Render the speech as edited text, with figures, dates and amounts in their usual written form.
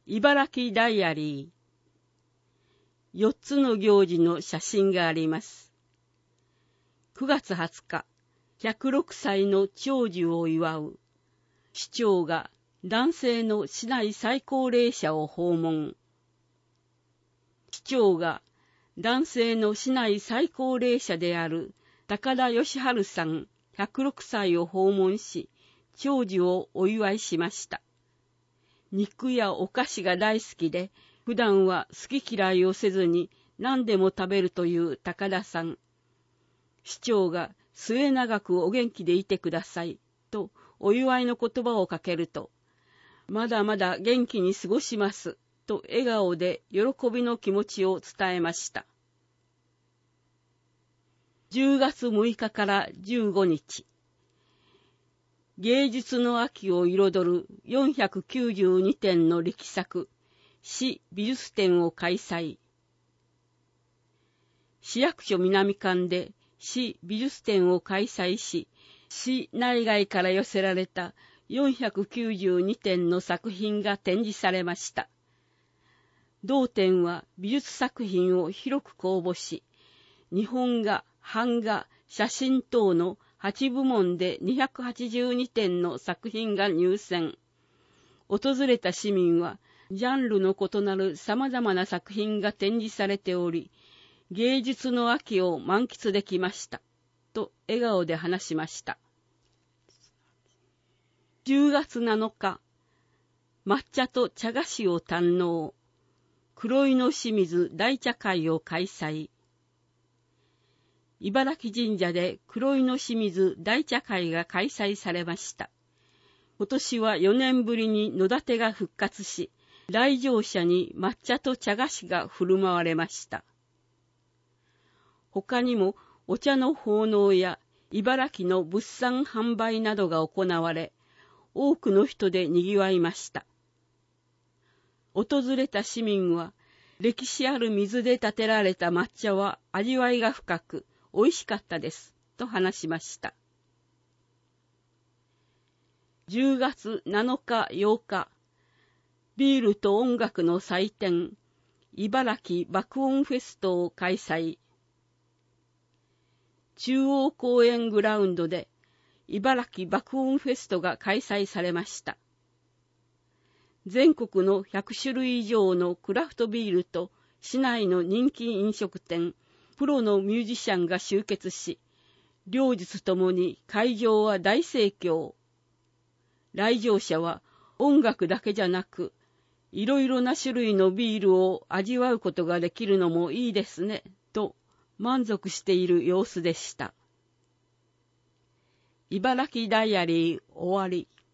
茨城ダイアリー。4つの行事の写真があります。9月20日、106歳の長寿を祝う。市長が男性の市内最高齢者を訪問。市長が男性の市内最高齢者である高田義治さん106歳を訪問し、長寿をお祝いしました。肉やお菓子が大好きで、普段は好き嫌いをせずに何でも食べるという高田さん。市長が末永くお元気でいてくださいとお祝いの言葉をかけると、まだまだ元気に過ごしますと笑顔で喜びの気持ちを伝えました。10月6日から15日。芸術の秋を彩る492点の力作、市美術展を開催。市役所南館で市美術展を開催し、市内外から寄せられた492点の作品が展示されました。同展は美術作品を広く公募し、日本画、版画、写真等の8部門で282点の作品が入選。訪れた市民は、ジャンルの異なる様々な作品が展示されており、芸術の秋を満喫できました。と笑顔で話しました。10月7日、抹茶と茶菓子を堪能。黒井の清水大茶会を開催。茨城神社で黒井の清水大茶会が開催されました。今年は4年ぶりに野立が復活し、来場者に抹茶と茶菓子が振る舞われました。他にもお茶の奉納や茨城の物産販売などが行われ、多くの人で賑わいました。訪れた市民は、歴史ある水で建てられた抹茶は味わいが深く、美味しかったです、と話しました。10月7日8日、ビールと音楽の祭典、茨城爆音フェストを開催。中央公園グラウンドで、茨城爆音フェストが開催されました。全国の100種類以上のクラフトビールと市内の人気飲食店、プロのミュージシャンが集結し、両日ともに会場は大盛況。来場者は音楽だけじゃなく、いろいろな種類のビールを味わうことができるのもいいですね、と満足している様子でした。茨城ダイアリー終わり。